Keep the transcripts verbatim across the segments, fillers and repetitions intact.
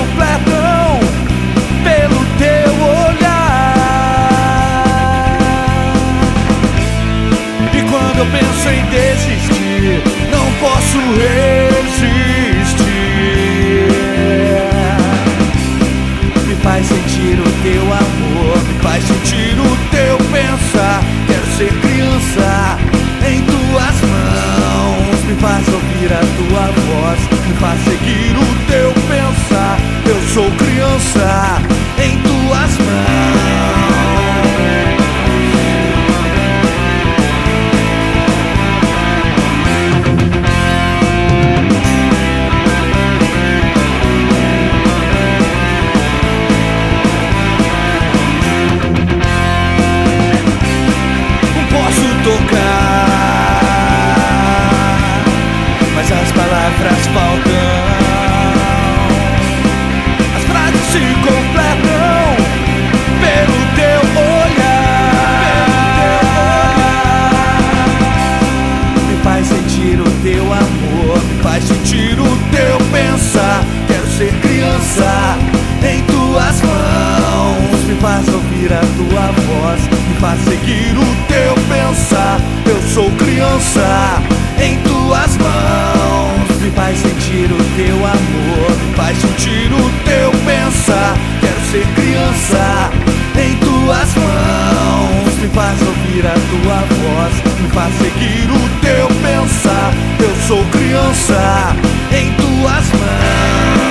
completam pelo teu olhar. E quando eu penso em desistir, não posso resistir. Me faz sentir o teu amor, me faz sentir o teu pensar. Quero ser criança em tuas mãos, me faz ouvir a tua voz, me faz seguir o teu pensar. Eu sou criança em tuas mãos. Posso tocar, mas as palavras faltam. As frases se completam pelo teu olhar. Me faz sentir o teu amor, me faz sentir o teu pensar. Quero ser criança em tuas mãos, me faz ouvir a tua voz, me faz seguir o teu pensar. Eu sou criança em tuas mãos, me faz sentir o teu amor, me faz sentir o teu pensar. Quero ser criança em tuas mãos, me faz ouvir a tua voz, me faz seguir o teu pensar. Eu sou criança em tuas mãos.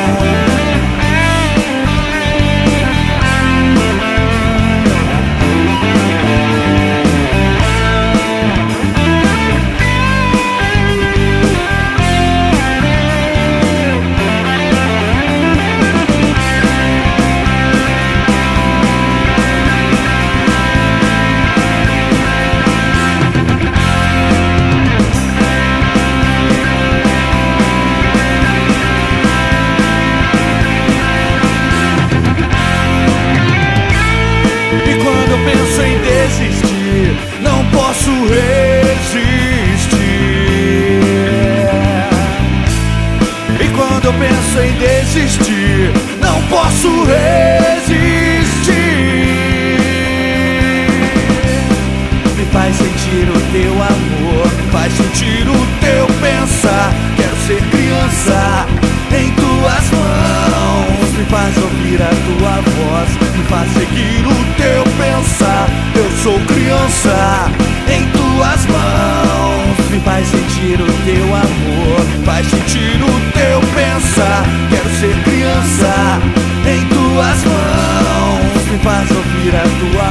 Penso em desistir, não posso resistir. E quando eu penso em desistir, não posso resistir. Me faz sentir o teu amor, me faz sentir o teu pensar. Quero ser criança em tuas mãos, me faz ouvir a tua voz, me faz seguir o teu pensar. Eu sou criança em tuas mãos, me faz sentir o teu amor, me faz sentir o teu pensar. Quero ser criança em tuas mãos, me faz ouvir a tua